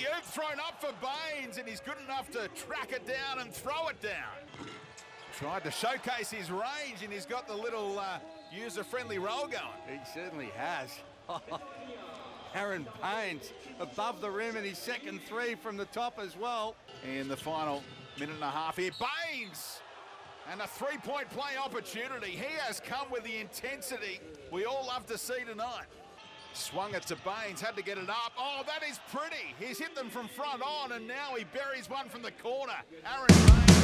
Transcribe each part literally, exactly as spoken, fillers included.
alley-oop thrown up for Baines, and he's good enough to track it down and throw it down. Tried to showcase his range, and he's got the little uh, user-friendly roll going. He certainly has. Aaron Baines above the rim and his second three from the top as well. In the final minute and a half here, Baines, and a three-point play opportunity. He has come with the intensity we all love to see tonight. Swung it to Baines, had to get it up. Oh, that is pretty. He's hit them from front on, and now he buries one from the corner. Aaron Baines.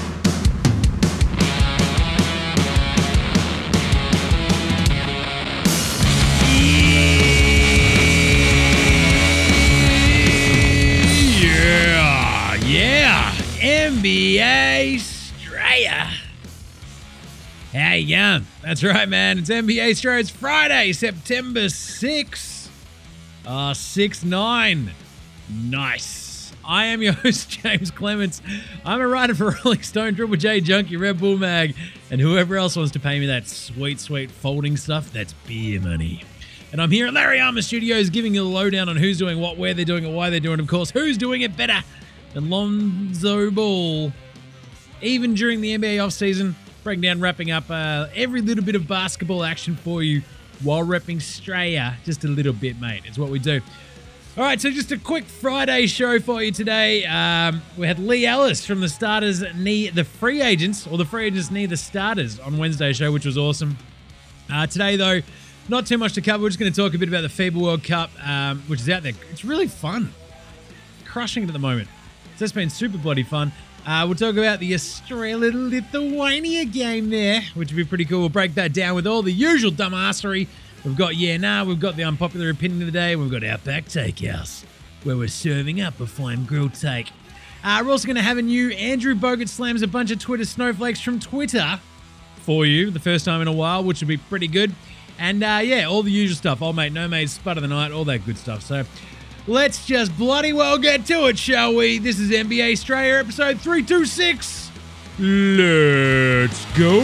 Yeah, yeah, N B A Australia. How you going? That's right, man. It's N B A Australia. It's Friday, September sixth. Uh, six nine. Nice. I am your host, James Clements. I'm a writer for Rolling Stone, Triple J Junkie, Red Bull Mag, and whoever else wants to pay me that sweet, sweet folding stuff, that's beer money. And I'm here at Larry Armour Studios giving you the lowdown on who's doing what, where they're doing it, why they're doing it, of course, who's doing it better than Lonzo Ball. Even during the N B A offseason, breaking down, wrapping up uh, every little bit of basketball action for you while repping Australia just a little bit, mate. It's what we do. All right, so just a quick Friday show for you today. Um, we had Lee Ellis from the starters knee the free agents, or the free agents knee the starters on Wednesday's show, which was awesome. Uh, today, though, not too much to cover. We're just going to talk a bit about the FIBA World Cup, um, which is out there. It's really fun. Crushing it at the moment. So it's been super bloody fun. Uh, we'll talk about the Australia-Lithuania game there, which would be pretty cool. We'll break that down with all the usual dumbassery. We've got Yeah Nah, we've got the unpopular opinion of the day, we've got Outback Takehouse, where we're serving up a fine grilled take. Uh, we're also going to have a new Andrew Bogut slams a bunch of Twitter snowflakes from Twitter for you, the first time in a while, which will be pretty good. And uh, yeah, all the usual stuff. Old mate, no mate, spud of the night, all that good stuff. So let's just bloody well get to it, shall we? This is N B A Australia episode three twenty-six. Let's go.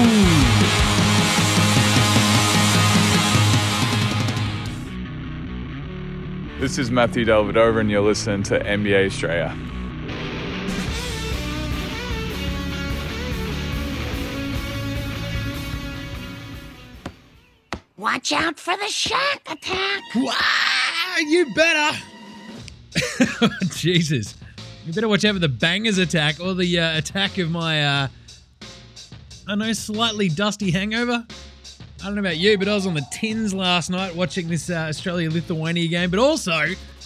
This is Matthew Delvedova, and you're listening to N B A Australia. Watch out for the shark attack. Wow, you better. Jesus. You better watch out for the bangers attack or the uh, attack of my, uh, I don't know, slightly dusty hangover. I don't know about you, but I was on the tins last night watching this uh, Australia-Lithuania game. But also,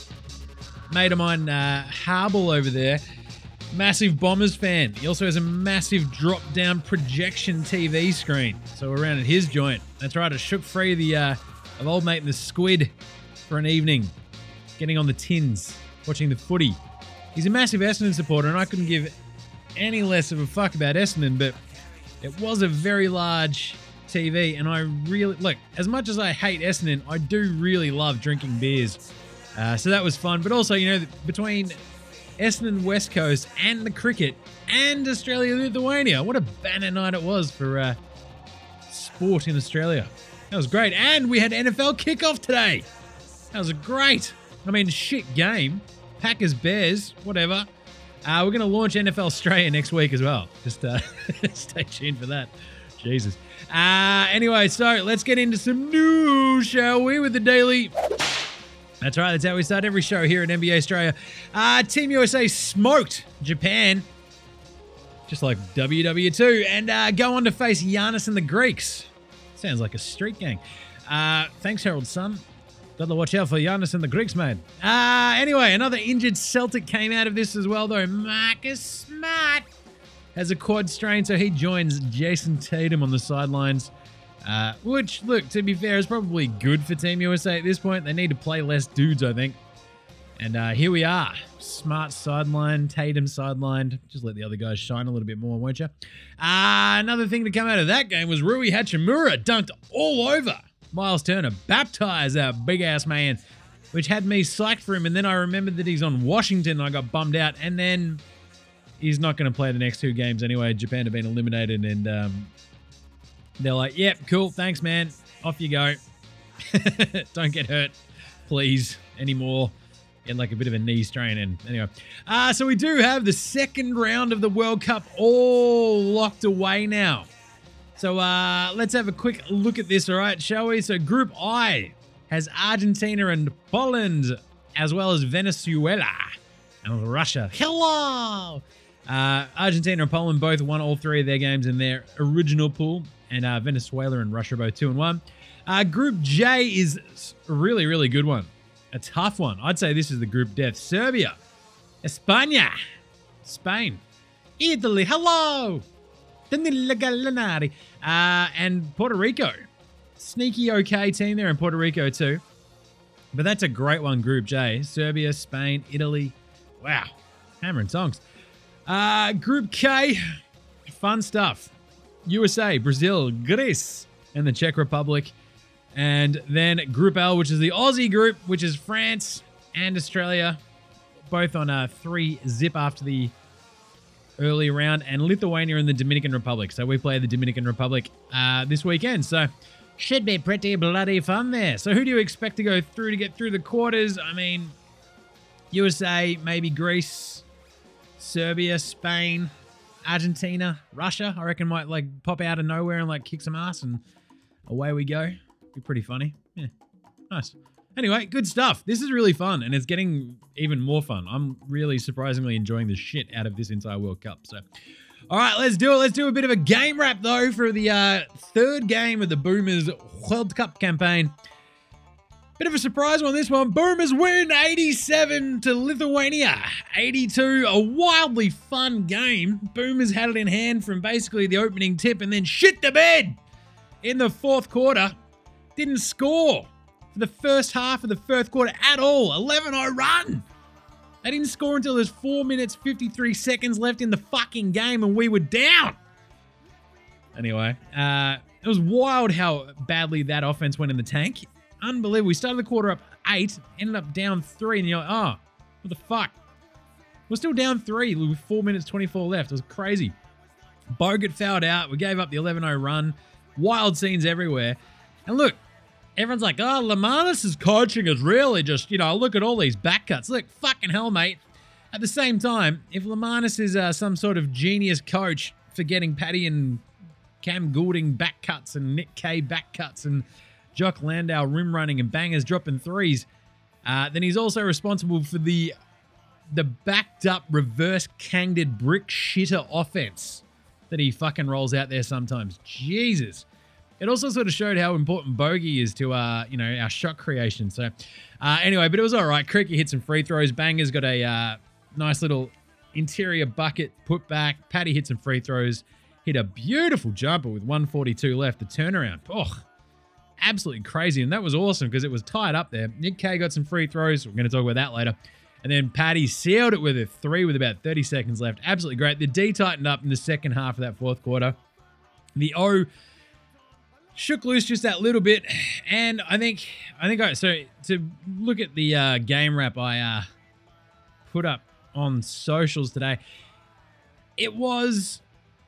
mate of mine, uh, Harble over there, massive Bombers fan. He also has a massive drop-down projection T V screen. So we're around at his joint. That's right, I shook free the uh, of old mate and the squid for an evening, getting on the tins, watching the footy. He's a massive Essendon supporter, and I couldn't give any less of a fuck about Essendon, but it was a very large T V, and I really, look, as much as I hate Essendon, I do really love drinking beers. Uh, so that was fun. But also, you know, between Essendon West Coast and the cricket and Australia-Lithuania, what a banner night it was for uh, sport in Australia. That was great. And we had N F L kickoff today. That was great. I mean, shit game. Packers, Bears, whatever. Uh, we're going to launch N F L Australia next week as well. Just uh, stay tuned for that. Jesus. Uh, anyway, so let's get into some news, shall we, with the Daily. That's right, that's how we start every show here at N B A Australia. Uh, Team U S A smoked Japan, just like W W two, and uh, go on to face Giannis and the Greeks. Sounds like a street gang. Uh, thanks, Harold Sun. Got to watch out for Giannis and the Greeks, mate. Uh, anyway, another injured Celtic came out of this as well, though. Marcus Smart has a quad strain, so he joins Jason Tatum on the sidelines. Uh, which, look, to be fair, is probably good for Team U S A at this point. They need to play less dudes, I think. And uh, here we are. Smart sideline, Tatum sidelined. Just let the other guys shine a little bit more, won't you? Uh, another thing to come out of that game was Rui Hachimura dunked all over Miles Turner. Baptized that big-ass man, which had me psyched for him. And then I remembered that he's on Washington, and I got bummed out. And then he's not going to play the next two games anyway. Japan have been eliminated, and um, they're like, yep, cool, thanks, man. Off you go. Don't get hurt, please, anymore. in like a bit of a knee strain. And anyway, uh, so we do have the second round of the World Cup all locked away now. So uh, let's have a quick look at this, all right, shall we? So Group I has Argentina and Poland, as well as Venezuela and Russia. Hello! Uh, Argentina and Poland both won all three of their games in their original pool, and uh, Venezuela and Russia both two and one. Uh, Group J is a really, really good one. A tough one. I'd say this is the group death. Serbia, España, Spain, Italy, hello, uh, and Puerto Rico. Sneaky okay team there in Puerto Rico too. But that's a great one, Group J. Serbia, Spain, Italy. Wow. Hammer and tongs. Uh, Group K, fun stuff. U S A, Brazil, Greece, and the Czech Republic. And then Group L, which is the Aussie group, which is France and Australia, both on a three zip after the early round, and Lithuania and the Dominican Republic. So we play the Dominican Republic uh, this weekend. So should be pretty bloody fun there. So who do you expect to go through to get through the quarters? I mean, U S A, maybe Greece, Serbia, Spain, Argentina, Russia, I reckon might like pop out of nowhere and like kick some ass and away we go. Be pretty funny. Yeah, nice. Anyway, good stuff. This is really fun, and it's getting even more fun. I'm really surprisingly enjoying the shit out of this entire World Cup. So, all right, let's do it. Let's do a bit of a game wrap, though, for the uh, third game of the Boomers World Cup campaign. Bit of a surprise one, this one. Boomers win eighty-seven to Lithuania. eighty-two, a wildly fun game. Boomers had it in hand from basically the opening tip and then shit the bed in the fourth quarter. Didn't score for the first half of the first quarter at all. eleven oh run. They didn't score until there's four minutes, fifty-three seconds left in the fucking game and we were down. Anyway, uh, it was wild how badly that offense went in the tank. Unbelievable. We started the quarter up eight, ended up down three, and you're like, oh, what the fuck? We're still down three with four minutes, twenty-four left. It was crazy. Bogut fouled out. We gave up the eleven oh run. Wild scenes everywhere. And look, everyone's like, oh, Lemanis' coaching is really just, you know, look at all these back cuts. Look, fucking hell, mate. At the same time, if Lemanis is uh, some sort of genius coach for getting Paddy and Cam Goulding back cuts and Nick Kay back cuts and Jock Landau rim running and bangers dropping threes, uh, then he's also responsible for the the backed up reverse candid brick shitter offense that he fucking rolls out there sometimes. Jesus. It also sort of showed how important Bogey is to, uh, you know, our shot creation. So, uh, anyway, but it was all right. Creaky hit some free throws. Banger's got a uh, nice little interior bucket put back. Paddy hit some free throws. Hit a beautiful jumper with one forty-two left. The turnaround. Oh, absolutely crazy. And that was awesome because it was tied up there. Nick Kay got some free throws. We're going to talk about that later. And then Paddy sealed it with a three with about thirty seconds left. Absolutely great. The D tightened up in the second half of that fourth quarter. The O shook loose just that little bit, and I think I think I so to look at the uh, game wrap I uh, put up on socials today, it was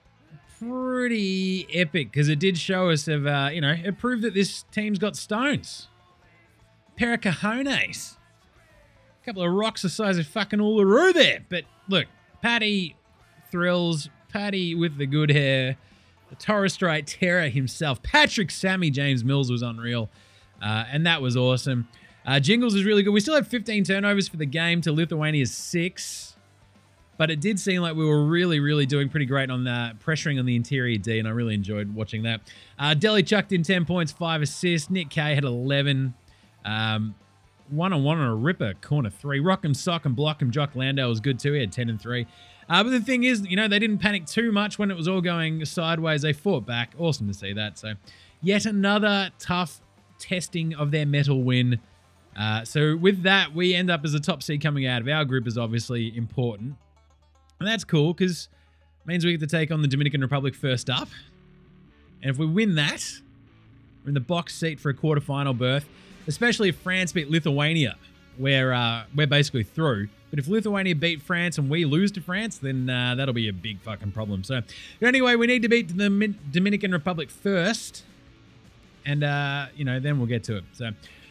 pretty epic because it did show us of uh, you know it proved that this team's got stones, pair of cojones, a couple of rocks the size of fucking Uluru there. But look, Paddy thrills, Paddy with the good hair. The Torres Strait terror himself, Patrick Sammy James Mills, was unreal. Uh, and that was awesome. Uh, Jingles was really good. We still had fifteen turnovers for the game to Lithuania's six. But it did seem like we were really, really doing pretty great on the pressuring on the interior D, and I really enjoyed watching that. Uh, Delhi chucked in ten points, five assists. Nick Kay had eleven. Um, one-on-one on a ripper, corner three. Rock'em, sock, and block him. Jock Landau was good too. He had ten and three. Uh, but the thing is, you know, they didn't panic too much when it was all going sideways. They fought back. Awesome to see that. So yet another tough testing of their metal win. Uh, so with that, we end up as a top seed coming out of our group is obviously important. And that's cool because it means we get to take on the Dominican Republic first up. And if we win that, we're in the box seat for a quarterfinal berth, especially if France beat Lithuania, where uh, we're basically through. But if Lithuania beat France and we lose to France, then uh, that'll be a big fucking problem. So anyway, we need to beat the Dominican Republic first. And, uh, you know, then we'll get to it. So,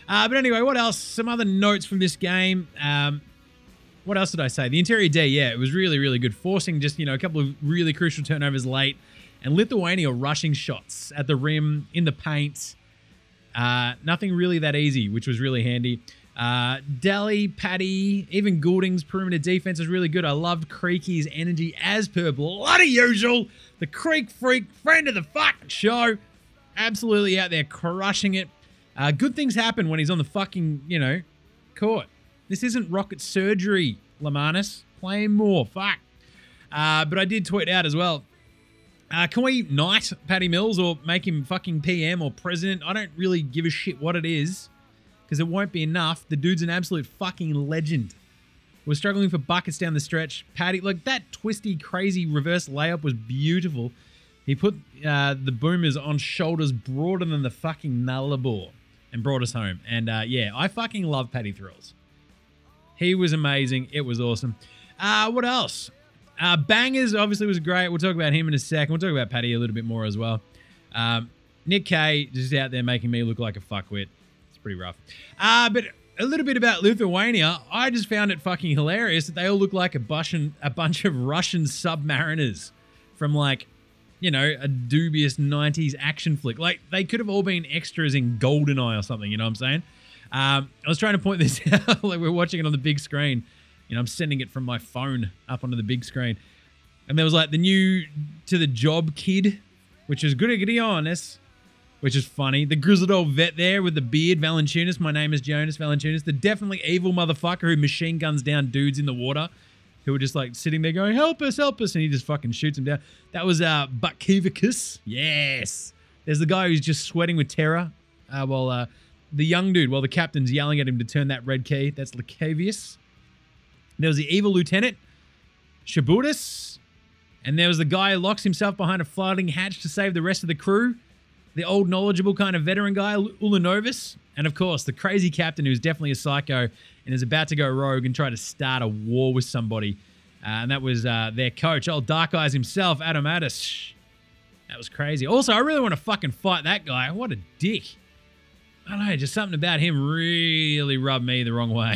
Uh, but anyway, what else? Some other notes from this game. Um, what else did I say? The interior D, yeah, it was really, really good. Forcing just, you know, a couple of really crucial turnovers late. And Lithuania rushing shots at the rim, in the paint. Uh, nothing really that easy, which was really handy. Uh, Daly, Paddy, even Goulding's perimeter defense was really good. I loved Creaky's energy as per bloody usual. The Creek Freak, friend of the fucking show. Absolutely out there crushing it. Uh, good things happen when he's on the fucking, you know, court. This isn't rocket surgery, Lamanis. Play him more. Fuck. Uh, but I did tweet out as well. Uh, can we knight Paddy Mills or make him fucking P M or president? I don't really give a shit what it is because it won't be enough. The dude's an absolute fucking legend. We're struggling for buckets down the stretch. Paddy, like that twisty, crazy reverse layup was beautiful. He put uh, the Boomers on shoulders broader than the fucking Nullarbor and brought us home. And uh, yeah, I fucking love Paddy Thrills. He was amazing. It was awesome. Uh, what else? Uh, Bangers obviously was great. We'll talk about him in a second. We'll talk about Paddy a little bit more as well. Um, Nick Kay just out there making me look like a fuckwit. It's pretty rough. Uh, but a little bit about Lithuania. I just found it fucking hilarious that they all look like a bunch, a bunch of Russian submariners from like, you know, a dubious nineties action flick. Like they could have all been extras in GoldenEye or something. You know what I'm saying? Um, I was trying to point this out. Like we're watching it on the big screen. You know, I'm sending it from my phone up onto the big screen. And there was like the new To The Job kid, which is good at honest, which is funny. The grizzled old vet there with the beard, Valanciunas. My name is Jonas Valanciunas. The definitely evil motherfucker who machine guns down dudes in the water who were just like sitting there going, help us, help us. And he just fucking shoots them down. That was uh, Butkivicus. Yes. There's the guy who's just sweating with terror uh, while uh, the young dude, while the captain's yelling at him to turn that red key. That's Lacavius. There was the evil lieutenant, Shabutis, and there was the guy who locks himself behind a floating hatch to save the rest of the crew, the old knowledgeable kind of veteran guy, Ulanovus, and of course, the crazy captain who's definitely a psycho and is about to go rogue and try to start a war with somebody, uh, and that was uh, their coach, old Dark Eyes himself, Adam Addis. That was crazy. Also, I really want to fucking fight that guy. What a dick. I don't know, just something about him really rubbed me the wrong way.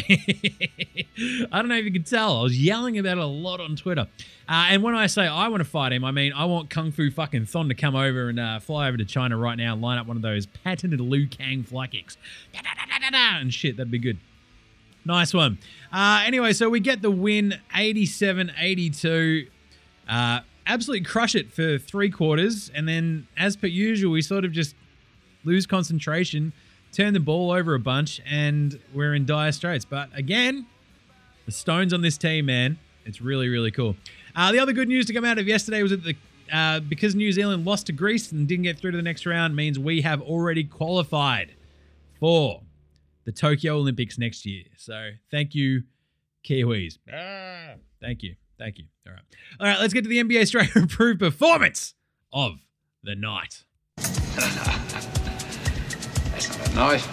I don't know if you could tell. I was yelling about it a lot on Twitter. Uh, and when I say I want to fight him, I mean I want Kung Fu fucking Thon to come over and uh, fly over to China right now and line up one of those patented Liu Kang fly kicks. And shit, that'd be good. Nice one. Uh, anyway, so we get the win, eighty-seven eighty-two. Uh, absolutely crush it for three quarters. And then, as per usual, we sort of just lose concentration, turn the ball over a bunch, and we're in dire straits. But again, the stones on this team, man, it's really, really cool. Uh, the other good news to come out of yesterday was that the uh, because New Zealand lost to Greece and didn't get through to the next round, means we have already qualified for the Tokyo Olympics next year. So thank you, Kiwis. Ah, thank you. Thank you. All right. All right, let's get to the N B A Straight Approved performance of the night. That's not a knife.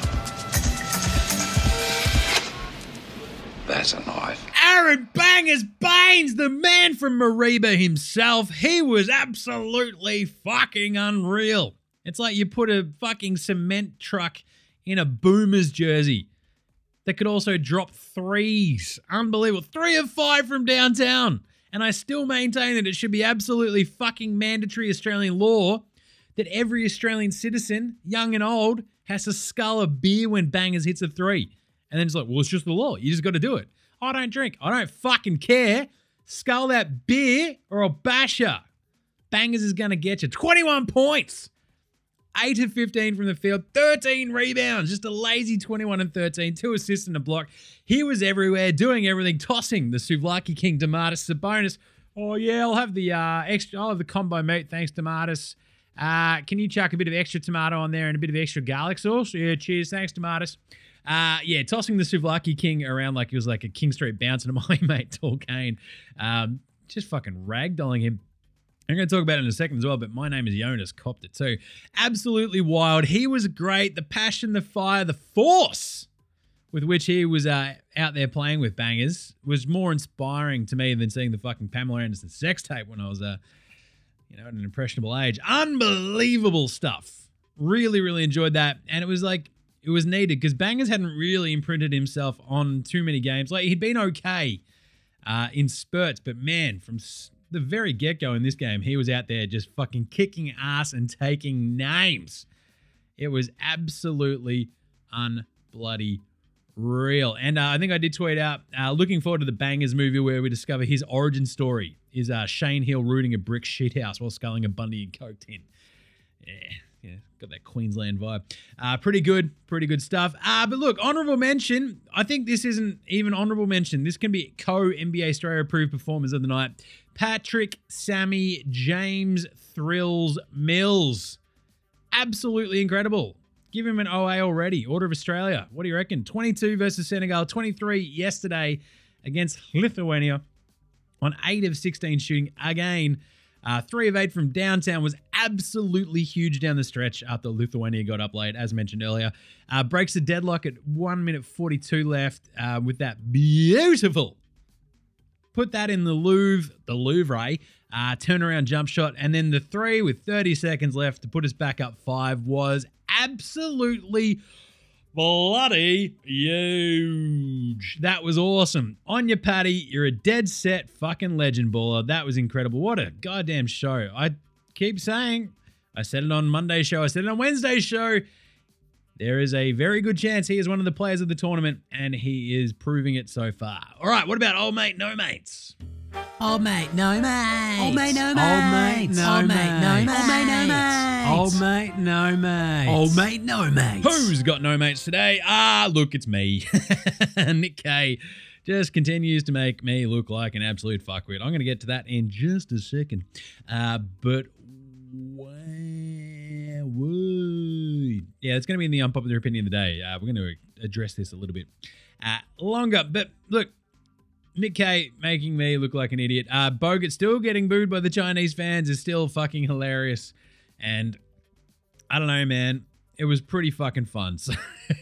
That's a knife. Aaron Bangers Baines, the man from Mariba himself. He was absolutely fucking unreal. It's like you put a fucking cement truck in a Boomers jersey that could also drop threes. Unbelievable. Three of five from downtown. And I still maintain that it should be absolutely fucking mandatory Australian law that every Australian citizen, young and old, has to scull a beer when Bangers hits a three. And then it's like, well, it's just the law. You just got to do it. I don't drink. I don't fucking care. Scull that beer or I'll bash her. Bangers is going to get you. twenty-one points. eight of fifteen from the field. thirteen rebounds. Just a lazy twenty-one and thirteen. Two assists and a block. He was everywhere, doing everything, tossing the Souvlaki King Domantas Sabonis. Oh, yeah, I'll have the uh, extra. I'll have the combo meat. Thanks, Domantas. Uh, can you chuck a bit of extra tomato on there and a bit of extra garlic sauce? Yeah, cheers. Thanks, Domantas. Uh, yeah, tossing the Souvlaki King around like he was like a King Street bouncer to my mate, Tall Kane. Um, just fucking ragdolling him. I'm going to talk about it in a second as well, but my name is Jonas, copped it too. Absolutely wild. He was great. The passion, the fire, the force with which he was uh, out there playing with Bangers was more inspiring to me than seeing the fucking Pamela Anderson sex tape when I was, uh, you know, at an impressionable age. Unbelievable stuff. Really, really enjoyed that. And it was like, It was needed because Bangers hadn't really imprinted himself on too many games. Like, he'd been okay uh, in spurts, but man, from the very get-go in this game, he was out there just fucking kicking ass and taking names. It was absolutely unbloody real. And uh, I think I did tweet out, uh, looking forward to the Bangers movie where we discover his origin story is uh, Shane Hill rooting a brick shithouse while sculling a Bundy and Coke tin. Yeah, yeah, got that Queensland vibe. Uh, pretty good, pretty good stuff. Uh, but look, honourable mention, I think this isn't even honourable mention. This can be co-N B A Australia approved performers of the night. Patrick, Sammy, James, Thrills, Mills. Absolutely incredible. Give him an O A already. Order of Australia. What do you reckon? twenty-two versus Senegal. twenty-three yesterday against Lithuania on eight of sixteen shooting again. Uh, three of eight from downtown was absolutely huge down the stretch after Lithuania got up late, as mentioned earlier. Uh, breaks the deadlock at one minute forty-two left uh, with that beautiful. Put that in the Louvre, the Louvre, uh, turnaround jump shot. And then the three with thirty seconds left to put us back up five was absolutely bloody huge. That was awesome. On your Paddy, you're a dead set fucking legend baller. That was incredible. What a goddamn show. I keep saying, I said it on Monday's show, I said it on Wednesday's show. There is a very good chance he is one of the players of the tournament, and he is proving it so far. All right, what about old mate, no mates? Old mate, no mates. Old mate, no Old mate, mate, no Old mate. mate, no mates. Old mate, no mates. Old mate, no mates. Old mate, no mates. Who's got no mates today? Ah, look, it's me. Nick Kay just continues to make me look like an absolute fuckwit. I'm going to get to that in just a second. Uh, but where would... Yeah, it's going to be in the unpopular opinion of the day. Uh, we're going to address this a little bit uh, longer. But look, Nick Kay making me look like an idiot. Uh, Bogut still getting booed by the Chinese fans is still fucking hilarious. And I don't know, man. It was pretty fucking fun. So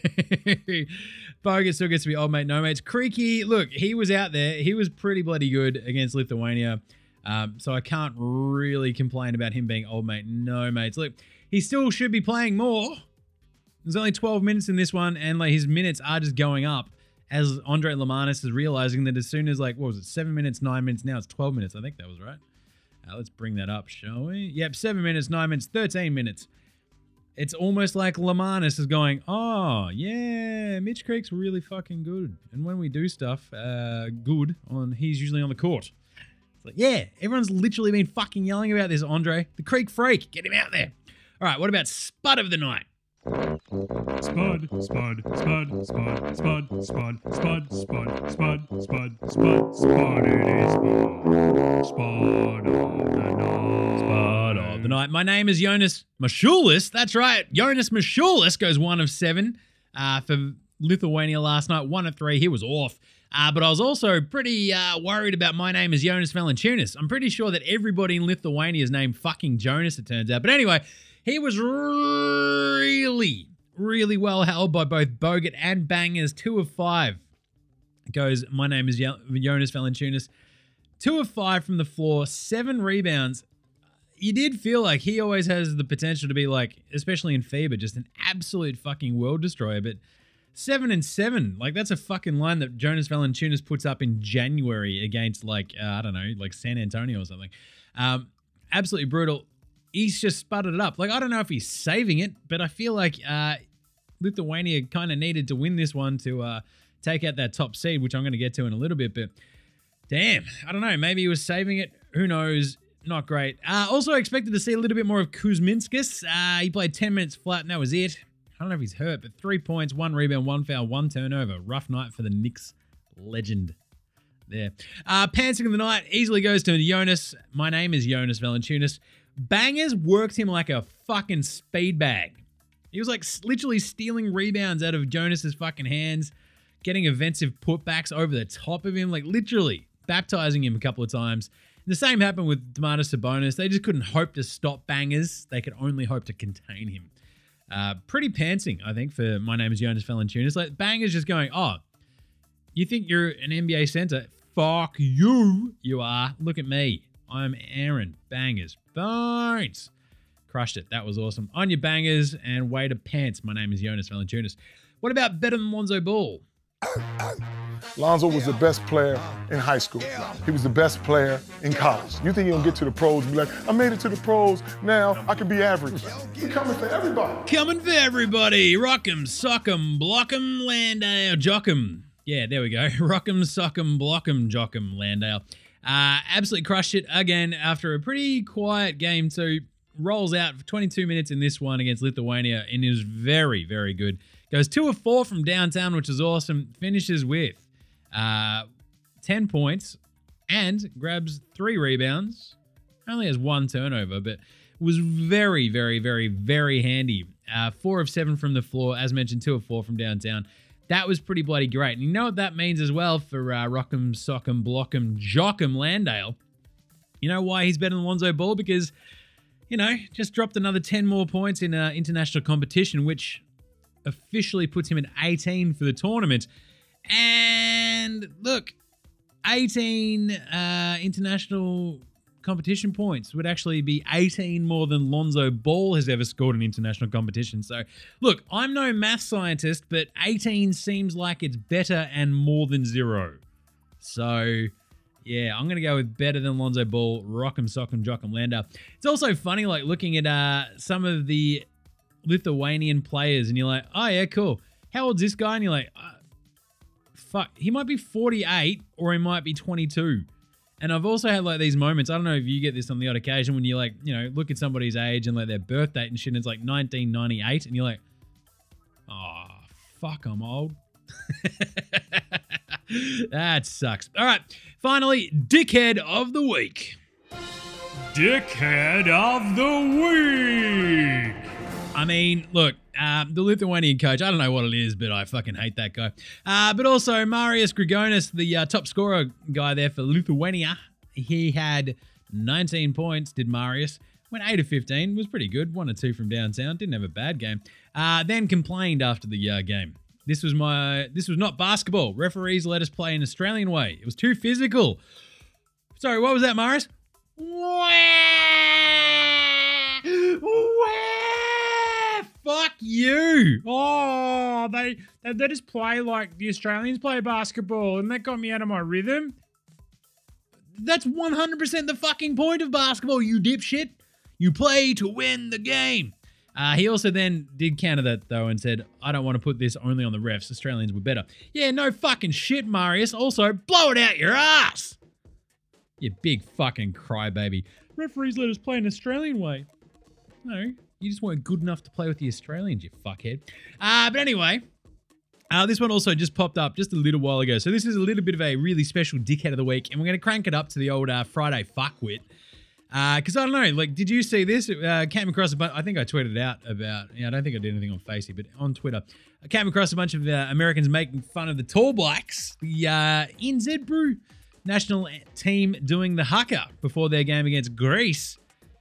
Bogut still gets to be old mate, no mates. Creaky, look, he was out there. He was pretty bloody good against Lithuania. Um, so I can't really complain about him being old mate, no mates. Look, he still should be playing more. There's only twelve minutes in this one, and like his minutes are just going up as Andre Lamanis is realizing that as soon as like, what was it, seven minutes, nine minutes, now it's twelve minutes. I think that was right. Uh, let's bring that up, shall we? Yep, seven minutes, nine minutes, thirteen minutes. It's almost like Lamanis is going, oh, yeah, Mitch Creek's really fucking good. And when we do stuff uh, good, on he's usually on the court. It's like, yeah, everyone's literally been fucking yelling about this, Andre. The Creek freak, get him out there. All right, what about Spud of the night? Spud, spud, spud, spud, spud, spud, spud, spud, spud, spud, spud, spud, spud, it is spud, spud of the night. Spud of the night. My name is Jonas Maciulis. That's right. Jonas Maciulis goes one of seven uh, for Lithuania last night. One of three. He was off. Uh, but I was also pretty uh, worried about my name is Jonas Valanciunas. I'm pretty sure that everybody in Lithuania is named fucking Jonas, it turns out. But anyway, he was really, really well held by both Bogut and Bangers. Two of five goes, my name is Jonas Valanciunas. Two of five from the floor, seven rebounds. You did feel like he always has the potential to be like, especially in FIBA, just an absolute fucking world destroyer. But seven and seven, like that's a fucking line that Jonas Valanciunas puts up in January against like, uh, I don't know, like San Antonio or something. Um, absolutely brutal. He's just sputtered it up. Like, I don't know if he's saving it, but I feel like uh, Lithuania kind of needed to win this one to uh, take out that top seed, which I'm going to get to in a little bit. But damn, I don't know. Maybe he was saving it. Who knows? Not great. Uh, also expected to see a little bit more of Kuzminskas. Uh, he played ten minutes flat, and that was it. I don't know if he's hurt, but three points, one rebound, one foul, one turnover. Rough night for the Knicks legend there. Uh, Pantsing of the night easily goes to Jonas. My name is Jonas Valanciunas. Bangers worked him like a fucking speed bag. He was like literally stealing rebounds out of Jonas's fucking hands, getting offensive putbacks over the top of him, like literally baptizing him a couple of times. And the same happened with Domantas Sabonis. They just couldn't hope to stop Bangers. They could only hope to contain him. Uh, pretty pantsing, I think, for my name is Jonas Valanciunas. Like Bangers just going, oh, you think you're an N B A center? Fuck you, you are. Look at me. I'm Aaron Bangers Bones. Crushed it. That was awesome. On your bangers and way to pants. My name is Jonas Valanciunas. What about better than Lonzo Ball? Lonzo was the best player in high school. He was the best player in college. You think he'll get to the pros and be like, I made it to the pros, now I can be average. He's coming for everybody. Coming for everybody. Rock'em, sock'em, block'em, Landale, jock'em. Yeah, there we go. Rock'em, sock'em, block'em, jock'em, Landale. Uh, absolutely crushed it again after a pretty quiet game two. Rolls out for twenty-two minutes in this one against Lithuania and is very, very good. Goes two of four from downtown, which is awesome. Finishes with uh, ten points and grabs three rebounds. Only has one turnover, but was very, very, very, very handy. Uh, four of seven from the floor. As mentioned, two of four from downtown. That was pretty bloody great. And you know what that means as well for uh, Rock'em, Sock'em, Block'em, Jock'em, Landale? You know why he's better than Lonzo Ball? Because, you know, just dropped another ten more points in uh, international competition, which officially puts him at eighteen for the tournament. And look, eighteen uh, international competition points would actually be eighteen more than Lonzo Ball has ever scored in international competition. So look, I'm no math scientist, but eighteen seems like it's better and more than zero. So yeah, I'm going to go with better than Lonzo Ball, Rock'em, Sock'em, Jock'em, Landale. It's also funny, like, looking at uh, some of the Lithuanian players, and you're like, oh, yeah, cool. How old's this guy? And you're like, uh, fuck, he might be forty-eight or he might be twenty-two. And I've also had, like, these moments, I don't know if you get this on the odd occasion, when you, like, you know, look at somebody's age and, like, their birth date and shit, and it's, like, nineteen ninety-eight, and you're like, oh, fuck, I'm old. That sucks. All right, finally, Dickhead of the Week. Dickhead of the Week. I mean, look, uh, the Lithuanian coach, I don't know what it is, but I fucking hate that guy. Uh, but also, Marius Grigonis, the uh, top scorer guy there for Lithuania, he had nineteen points, did Marius. Went eight of fifteen, was pretty good. One or two from downtown, didn't have a bad game. Uh, then complained after the uh, game. This was my. This was not basketball. Referees let us play an Australian way. It was too physical. Sorry, what was that, Marius? Fuck you. Oh, they, they let us play like the Australians play basketball, and that got me out of my rhythm. That's one hundred percent the fucking point of basketball, you dipshit. You play to win the game. Uh, he also then did counter that, though, and said, I don't want to put this only on the refs. Australians were better. Yeah, no fucking shit, Marius. Also, blow it out your ass. You big fucking crybaby. Referees let us play an Australian way. No, you just weren't good enough to play with the Australians, you fuckhead. Uh, but anyway, uh, this one also just popped up just a little while ago. So this is a little bit of a really special Dickhead of the Week, and we're going to crank it up to the old uh, Friday fuckwit. Because uh, I don't know, like, did you see this? Uh, came across a bunch, I think I tweeted out about, yeah, I don't think I did anything on Facey, but on Twitter, I came across a bunch of uh, Americans making fun of the Tall Blacks, the uh, N Z Brew national team doing the haka before their game against Greece.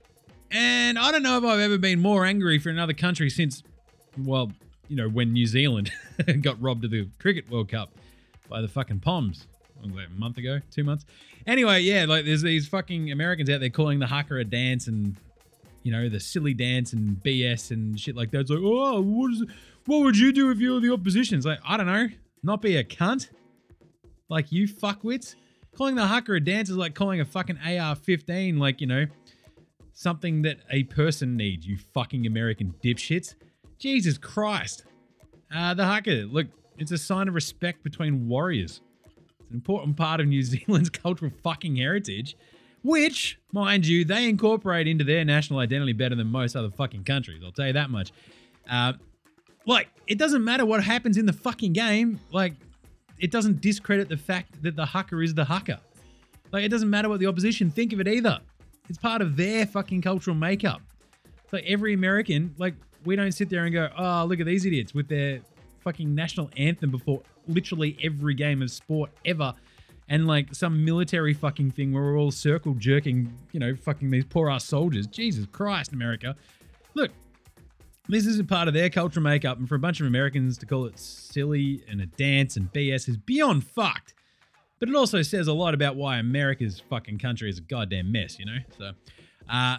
And I don't know if I've ever been more angry for another country since, well, you know, when New Zealand got robbed of the Cricket World Cup by the fucking Poms. Like a month ago, two months. Anyway, yeah, like there's these fucking Americans out there calling the haka a dance and, you know, the silly dance and B S and shit like that. It's like, oh, what is it? What would you do if you were the opposition? It's like, I don't know, not be a cunt. Like you fuckwits. Calling the haka a dance is like calling a fucking A R fifteen, like, you know, something that a person needs, you fucking American dipshits. Jesus Christ. Uh, the haka, look, it's a sign of respect between warriors. An important part of New Zealand's cultural fucking heritage, which, mind you, they incorporate into their national identity better than most other fucking countries. I'll tell you that much. Uh, like, it doesn't matter what happens in the fucking game. Like, it doesn't discredit the fact that the haka is the haka. Like, it doesn't matter what the opposition think of it either. It's part of their fucking cultural makeup. It's like every American, like, we don't sit there and go, oh, look at these idiots with their fucking national anthem before literally every game of sport ever, and like some military fucking thing where we're all circle jerking, you know, fucking these poor ass soldiers. Jesus Christ, America. Look, this is a part of their cultural makeup, and for a bunch of Americans to call it silly and a dance and B S is beyond fucked. But it also says a lot about why America's fucking country is a goddamn mess, you know? So, uh,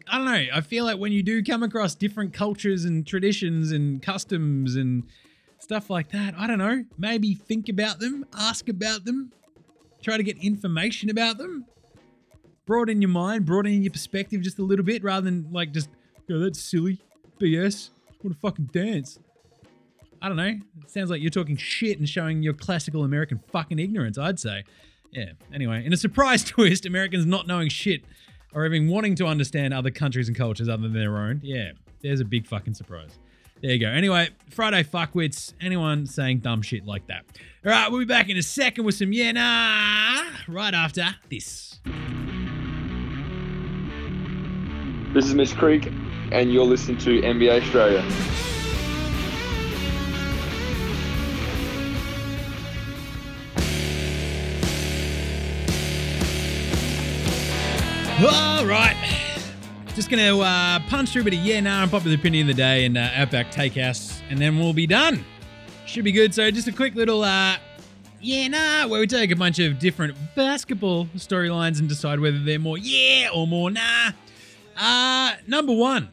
I don't know. I feel like when you do come across different cultures and traditions and customs and stuff like that, I don't know, maybe think about them, ask about them, try to get information about them. Broaden your mind, broaden your perspective just a little bit rather than like just, yo, that's silly. B S. What a fucking dance. I don't know. It sounds like you're talking shit and showing your classical American fucking ignorance, I'd say. Yeah, anyway, in a surprise twist, Americans not knowing shit or even wanting to understand other countries and cultures other than their own. Yeah, there's a big fucking surprise. There you go. Anyway, Friday fuckwits. Anyone saying dumb shit like that. All right, we'll be back in a second with some yeah, nah, right after this. This is Miss Creek, and you're listening to N B A Australia. All right. Just going to uh, punch through a bit of yeah, nah, unpopular opinion of the day and uh, Outback Takehouse, and then we'll be done. Should be good. So just a quick little uh, yeah, nah, where we take a bunch of different basketball storylines and decide whether they're more yeah or more nah. Uh, number one.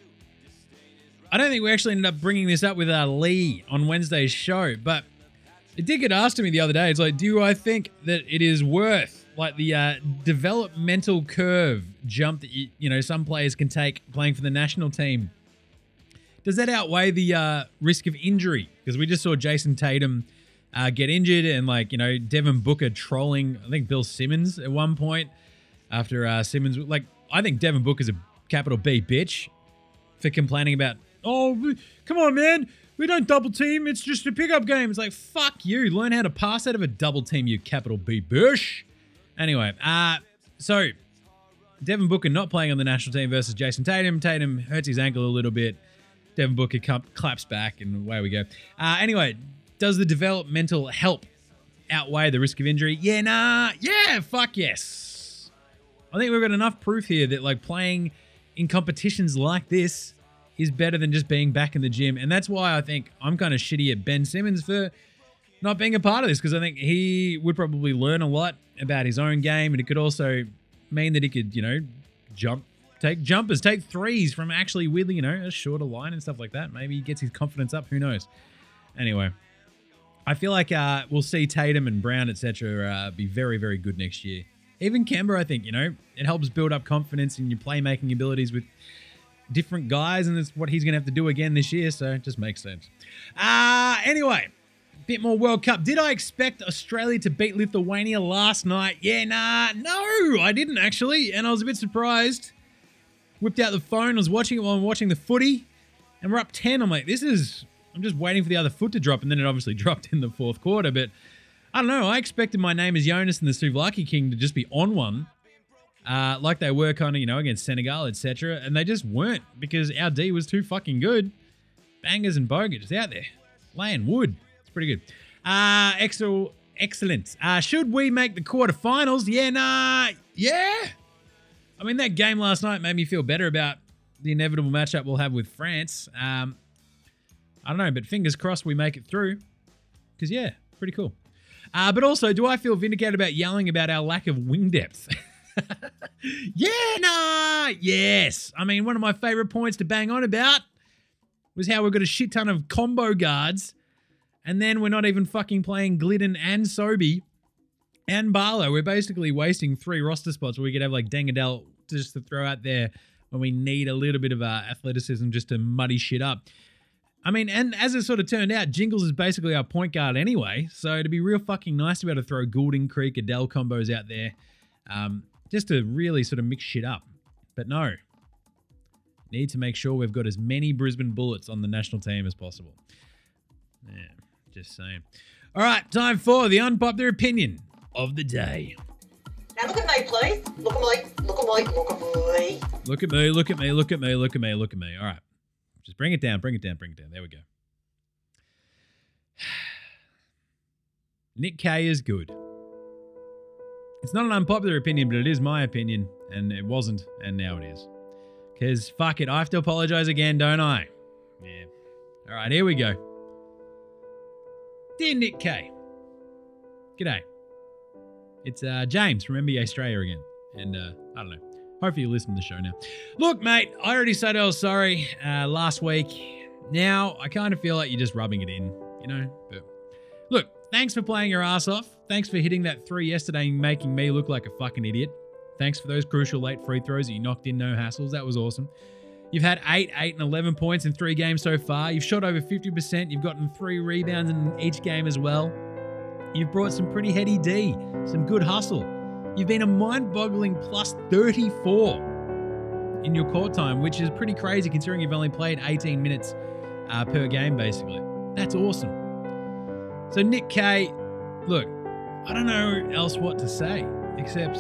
I don't think we actually ended up bringing this up with uh, Lee on Wednesday's show, but it did get asked to me the other day. It's like, do I think that it is worth like the uh, developmental curve jump that you, you know some players can take playing for the national team? Does that outweigh the uh, risk of injury? Because we just saw Jason Tatum uh, get injured, and like you know Devin Booker trolling I think Bill Simmons at one point after uh, Simmons like I think Devin Booker's a capital B bitch for complaining about, oh come on man, we don't double team, it's just a pickup game. It's like, fuck you, learn how to pass out of a double team, you capital B bitch. Anyway, uh, so Devin Booker not playing on the national team versus Jason Tatum. Tatum hurts his ankle a little bit. Devin Booker claps back, and away we go. Uh, anyway, does the developmental help outweigh the risk of injury? Yeah, nah. Yeah, fuck yes. I think we've got enough proof here that like playing in competitions like this is better than just being back in the gym. And that's why I think I'm kind of shitty at Ben Simmons for not being a part of this, because I think he would probably learn a lot about his own game, and it could also mean that he could, you know, jump, take jumpers, take threes from actually with, you know, a shorter line and stuff like that. Maybe he gets his confidence up. Who knows? Anyway, I feel like uh, we'll see Tatum and Brown, et cetera, uh, be very, very good next year. Even Kemba, I think, you know, it helps build up confidence in your playmaking abilities with different guys, and it's what he's going to have to do again this year, so it just makes sense. Uh, anyway. Bit more World Cup. Did I expect Australia to beat Lithuania last night? Yeah, nah, no, I didn't actually, and I was a bit surprised. Whipped out the phone, I was watching it while I'm watching the footy, and we're up ten. I'm like, this is, I'm just waiting for the other foot to drop, and then it obviously dropped in the fourth quarter, but I don't know, I expected my name as Jonas and the Souvlaki King to just be on one, uh, like they were kind of, you know, against Senegal, et cetera, and they just weren't, because our D was too fucking good. Bangers and Bogut just out there, laying wood. Pretty good. Uh, excellent. Excellent. Uh, should we make the quarterfinals? Yeah, nah. Yeah. I mean, that game last night made me feel better about the inevitable matchup we'll have with France. Um, I don't know, but fingers crossed we make it through. Because, yeah, pretty cool. Uh, but also, do I feel vindicated about yelling about our lack of wing depth? Yeah, nah. Yes. I mean, one of my favorite points to bang on about was how we've got a shit ton of combo guards. And then we're not even fucking playing Glidden and Sobey and Barlow. We're basically wasting three roster spots where we could have like Dangadell just to throw out there when we need a little bit of uh, athleticism just to muddy shit up. I mean, and as it sort of turned out, Jingles is basically our point guard anyway. So it'd be real fucking nice to be able to throw Goulding, Creek, Adele combos out there um, just to really sort of mix shit up. But no. Need to make sure we've got as many Brisbane Bullets on the national team as possible. Yeah. Just saying. All right, time for the unpopular opinion of the day. Now look at me, please. Look at me. Look at me. Look at me. Look at me. Look at me. Look at me. Look at me. Look at me. All right. Just bring it down. Bring it down. Bring it down. There we go. Nick Kay is good. It's not an unpopular opinion, but it is my opinion, and it wasn't, and now it is. Because, fuck it, I have to apologize again, don't I? Yeah. All right, here we go. Dear Nick Kay, g'day. It's uh, James from N B A Australia again. And uh, I don't know. Hopefully you listen to the show now. Look, mate, I already said I was sorry uh, last week. Now, I kind of feel like you're just rubbing it in, you know? But look, thanks for playing your ass off. Thanks for hitting that three yesterday and making me look like a fucking idiot. Thanks for those crucial late free throws that you knocked in, no hassles. That was awesome. You've had eight, eight, and eleven points in three games so far. You've shot over fifty percent. You've gotten three rebounds in each game as well. You've brought some pretty heady D, some good hustle. You've been a mind-boggling plus thirty-four in your court time, which is pretty crazy considering you've only played eighteen minutes uh, per game, basically. That's awesome. So, Nick K, look, I don't know else what to say, except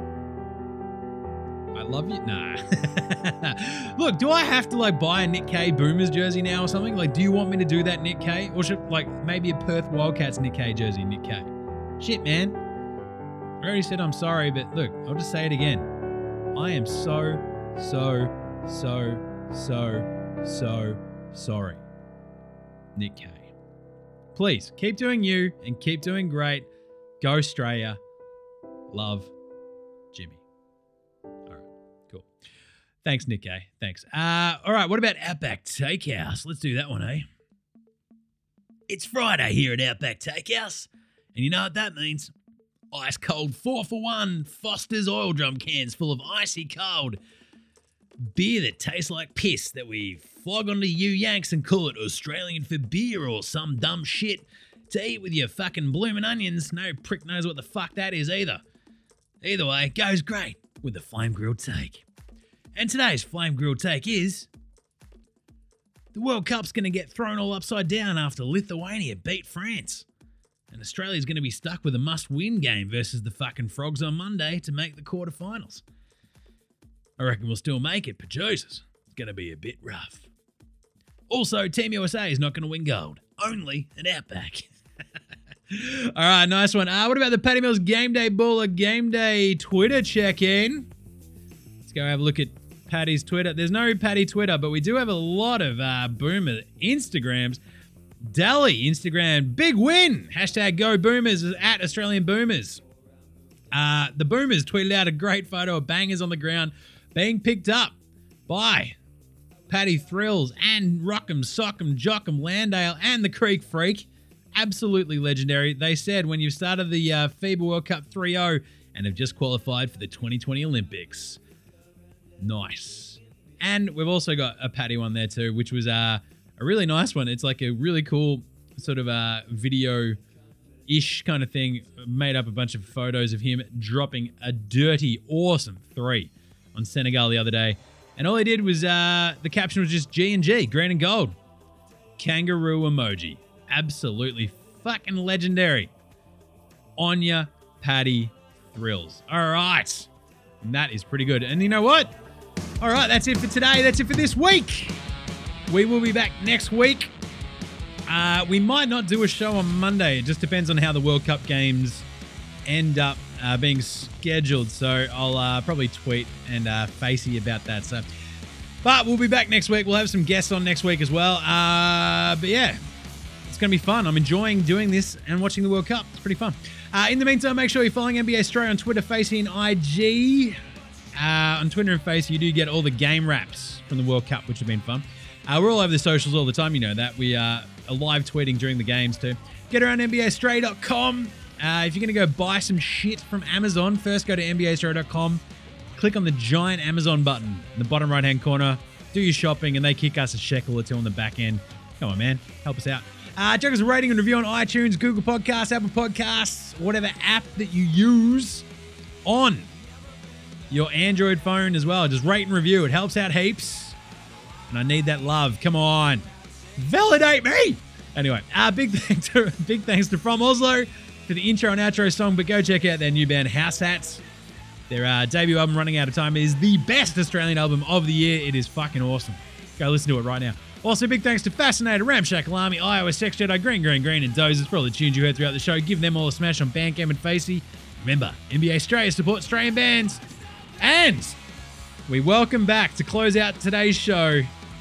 I love you. Nah. Look, do I have to like buy a Nick K Boomers jersey now or something? Like, do you want me to do that, Nick K? Or should like maybe a Perth Wildcats Nick K jersey, Nick K? Shit, man. I already said I'm sorry, but look, I'll just say it again. I am so, so, so, so, so sorry. Nick K. Please, keep doing you and keep doing great. Go Australia. Love, Jimmy. All right, cool. Thanks, Nick K. Thanks. Uh, all right, what about Outback Takehouse? Let's do that one, eh? It's Friday here at Outback Takehouse, and you know what that means. Ice cold four for one Foster's oil drum cans full of icy cold beer that tastes like piss that we flog onto you Yanks and call it Australian for beer or some dumb shit to eat with your fucking bloomin' onions. No prick knows what the fuck that is either. Either way, it goes great with the Flame Grilled Take. And today's Flame Grilled Take is the World Cup's going to get thrown all upside down after Lithuania beat France. And Australia's going to be stuck with a must-win game versus the fucking Frogs on Monday to make the quarterfinals. I reckon we'll still make it, but Jesus, it's going to be a bit rough. Also, Team U S A is not going to win gold. Only an Outback. All right, nice one. Uh, what about the Paddy Mills Game Day Baller Game Day Twitter check-in? Let's go have a look at Paddy's Twitter. There's no Paddy Twitter, but we do have a lot of uh, Boomer Instagrams. Dally, Instagram, big win. Hashtag Go Boomers at Australian Boomers. Uh, the Boomers tweeted out a great photo of bangers on the ground being picked up by Paddy Thrills and Rock'em, Sock'em, Jock'em, Landale, and the Creek Freak. Absolutely legendary. They said when you started the uh, FIBA World Cup three oh and have just qualified for the twenty twenty Olympics. Nice. And we've also got a Paddy one there too, which was uh, a really nice one. It's like a really cool sort of uh, video-ish kind of thing. Made up a bunch of photos of him dropping a dirty, awesome three on Senegal the other day. And all he did was, uh, the caption was just G and G, green and gold. Kangaroo emoji. Absolutely fucking legendary. Anya Paddy Thrills. All right. And that is pretty good. And you know what? All right, that's it for today. That's it for this week. We will be back next week. Uh, we might not do a show on Monday. It just depends on how the World Cup games end up uh, being scheduled. So I'll uh, probably tweet and uh, facey about that. So, but we'll be back next week. We'll have some guests on next week as well. Uh, but yeah, it's going to be fun. I'm enjoying doing this and watching the World Cup. It's pretty fun. Uh, in the meantime, make sure you're following N B A Australia on Twitter, Facey, and I G. Uh, on Twitter and Facey, you do get all the game wraps from the World Cup, which have been fun. Uh, we're all over the socials all the time, you know that. We uh, are live tweeting during the games too. Get around N B A Australia dot com. Uh, if you're going to go buy some shit from Amazon, first go to N B A Australia dot com. Click on the giant Amazon button in the bottom right-hand corner. Do your shopping, and they kick us a shekel or two on the back end. Come on, man. Help us out. Uh, check us a rating and review on iTunes, Google Podcasts, Apple Podcasts, whatever app that you use on your Android phone as well. Just rate and review. It helps out heaps. And I need that love. Come on. Validate me. Anyway, uh, big, thanks to, big thanks to From Oslo for the intro and outro song. But go check out their new band, House Hats. Their uh, debut album, Running Out of Time, is the best Australian album of the year. It is fucking awesome. Go listen to it right now. Also, big thanks to Fascinator, Ramshackle Army, iOS, Sex Jedi, Green, Green, Green, and Dozers for all the tunes you heard throughout the show. Give them all a smash on Bandcamp and Facey. Remember, N B A Australia support Australian bands. And we welcome back to close out today's show.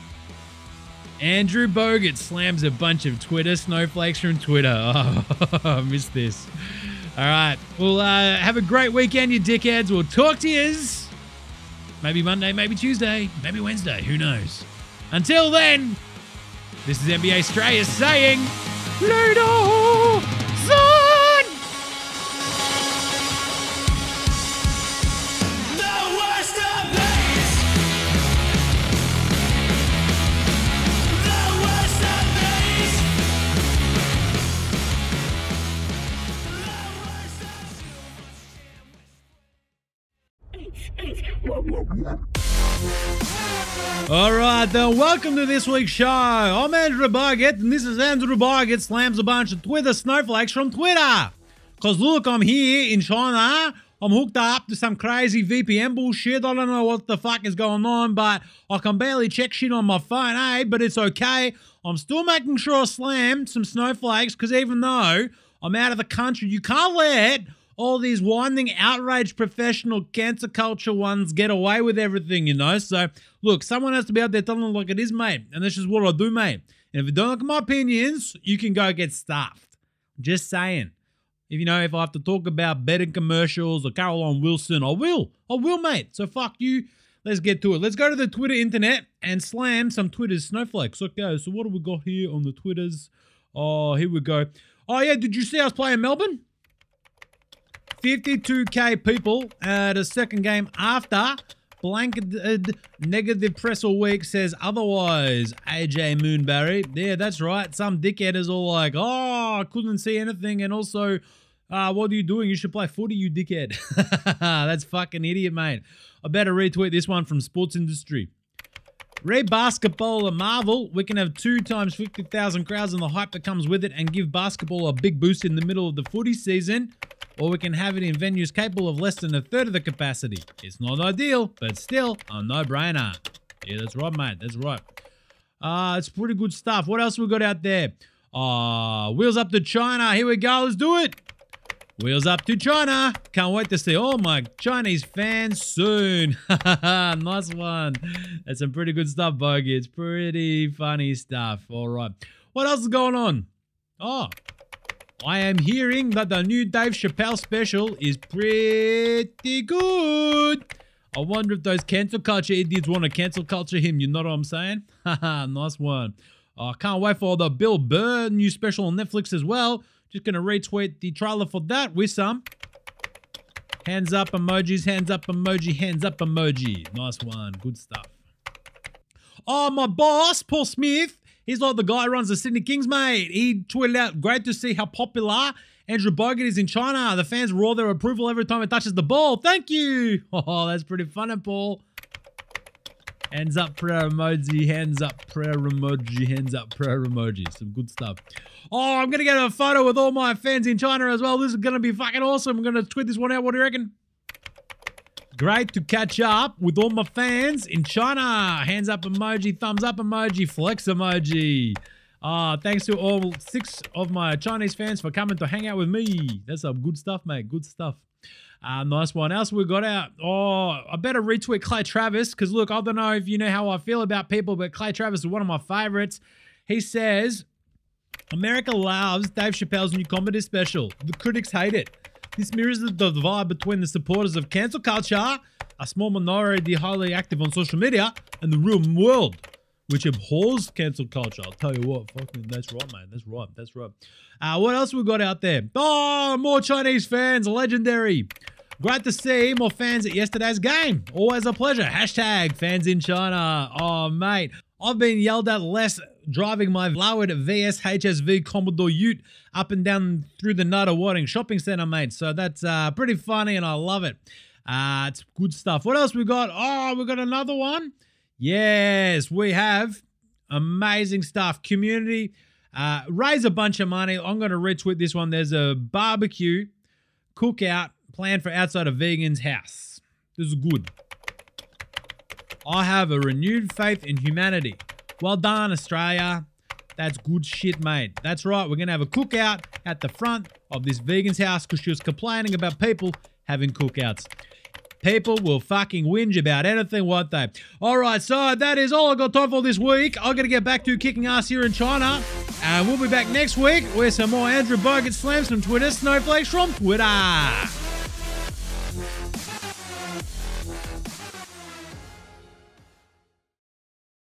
Andrew Bogut slams a bunch of Twitter snowflakes from Twitter. Oh, I missed this. All right. Well, uh, have a great weekend, you dickheads. We'll talk to yous Maybe Monday, maybe Tuesday, maybe Wednesday. Who knows? Until then, this is N B A Australia saying, later, son! The worst of these. The worst of these. All right, then welcome to this week's show. I'm Andrew Boggett, and this is Andrew Boggett slams a bunch of Twitter snowflakes from Twitter. Because look, I'm here in China. I'm hooked up to some crazy V P N bullshit. I don't know what the fuck is going on, but I can barely check shit on my phone, eh? But it's okay. I'm still making sure I slam some snowflakes, because even though I'm out of the country, you can't let all these winding, outraged professional cancer culture ones get away with everything, you know? So, look, someone has to be out there telling them like it is, mate. And that's just what I do, mate. And if you don't like my opinions, you can go get stuffed. Just saying. If, you know, if I have to talk about betting commercials or Caroline Wilson, I will. I will, mate. So, fuck you. Let's get to it. Let's go to the Twitter internet and slam some Twitter's snowflakes. Okay, so what do we got here on the Twitters? Oh, here we go. Oh, yeah, did you see us play in Melbourne? fifty-two K people at a second game after blanketed negative press all week says otherwise. A J Moonberry. Yeah, that's right. Some dickhead is all like, oh, I couldn't see anything. And also, uh, what are you doing? You should play footy, you dickhead. That's fucking idiot, mate. I better retweet this one from Sports Industry. Read basketball a marvel. We can have two times fifty thousand crowds and the hype that comes with it and give basketball a big boost in the middle of the footy season. Or we can have it in venues capable of less than a third of the capacity. It's not ideal, but still a no-brainer. Yeah, that's right, mate. That's right. Uh, it's pretty good stuff. What else we got out there? Uh, wheels up to China. Here we go. Let's do it. Wheels up to China. Can't wait to see all my Chinese fans soon. Nice one. That's some pretty good stuff, Bogey. It's pretty funny stuff. All right. What else is going on? Oh, I am hearing that the new Dave Chappelle special is pretty good. I wonder if those cancel culture idiots want to cancel culture him. You know what I'm saying? Haha, nice one. I uh, can't wait for the Bill Burr new special on Netflix as well. Just going to retweet the trailer for that with some hands up emojis, hands up emoji, hands up emoji. Nice one. Good stuff. Oh, my boss, Paul Smith. He's like the guy who runs the Sydney Kings, mate. He tweeted out, great to see how popular Andrew Bogut is in China. The fans roar their approval every time he touches the ball. Thank you. Oh, that's pretty funny, Paul. Hands up, prayer emoji. Hands up, prayer emoji. Hands up, prayer emoji. Some good stuff. Oh, I'm going to get a photo with all my fans in China as well. This is going to be fucking awesome. I'm going to tweet this one out. What do you reckon? Great to catch up with all my fans in China. Hands up emoji, thumbs up emoji, flex emoji. Uh, thanks to all six of my Chinese fans for coming to hang out with me. That's some good stuff, mate. Good stuff. Uh, nice one. Else we got out. Oh, I better retweet Clay Travis because, look, I don't know if you know how I feel about people, but Clay Travis is one of my favorites. He says, America loves Dave Chappelle's new comedy special. The critics hate it. This mirrors the divide between the supporters of cancel culture, a small minority highly active on social media, and the real world, which abhors cancel culture. I'll tell you what, fucking, that's right, mate. That's right. That's right. Uh, what else we got out there? Oh, more Chinese fans. Legendary. Great to see more fans at yesterday's game. Always a pleasure. Hashtag fans in China. Oh, mate. I've been yelled at less driving my lowered V S H S V Commodore Ute up and down through the Nutter Wadding Shopping Centre, mate. So that's uh, pretty funny and I love it. Uh, it's good stuff. What else we got? Oh, we got another one. Yes, we have amazing stuff. Community, uh, raise a bunch of money. I'm going to retweet this one. There's a barbecue cookout planned for outside of Vegan's house. This is good. I have a renewed faith in humanity. Well done, Australia. That's good shit, mate. That's right. We're going to have a cookout at the front of this vegan's house because she was complaining about people having cookouts. People will fucking whinge about anything, won't they? All right, so that is all I got time for this week. I'm going to get back to kicking ass here in China. And we'll be back next week with some more Andrew Bogut slams from Twitter, snowflakes from Twitter.